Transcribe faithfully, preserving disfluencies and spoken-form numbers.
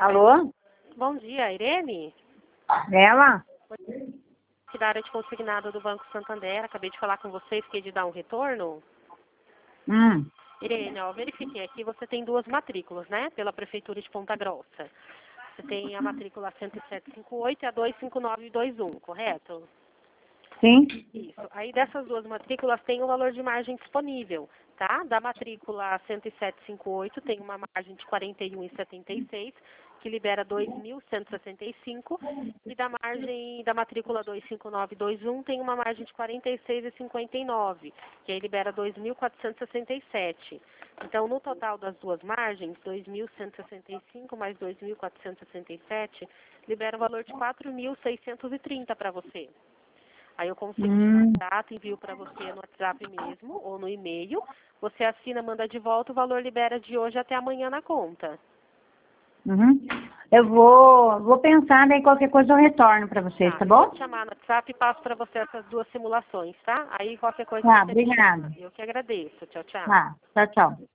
Alô? Bom dia, Irene? Ela? Aqui da área de consignado do Banco Santander. Acabei de falar com você e fiquei de dar um retorno. Hum. Irene, ó, verifiquei aqui, você tem duas matrículas, né? Pela Prefeitura de Ponta Grossa. Você tem a matrícula cento e sete cinquenta e oito e a duzentos e cinquenta e nove vinte e um, correto? Sim. Isso. Aí dessas duas matrículas tem o valor de margem disponível, tá? Da matrícula cento e sete cinquenta e oito tem uma margem de quarenta e um vírgula setenta e seis, que libera dois mil cento e sessenta e cinco, e da margem da matrícula duzentos e cinquenta e nove vinte e um tem uma margem de quarenta e seis vírgula cinquenta e nove, que aí libera dois mil quatrocentos e sessenta e sete. Então, no total das duas margens, dois mil cento e sessenta e cinco mais dois mil quatrocentos e sessenta e sete, libera o valor de quatro mil seiscentos e trinta para você. Aí eu consigo Hum. o contrato, envio para você no WhatsApp mesmo ou no e-mail. Você assina, manda de volta, o valor libera de hoje até amanhã na conta. Uhum. Eu vou, vou pensar, daí qualquer coisa eu retorno para vocês, tá Eu vou bom? te chamar no WhatsApp e passo para você essas duas simulações, tá? Aí qualquer coisa Tá, você me chama. obrigada. Eu que agradeço. Tchau, tchau. Tá, tchau, tchau.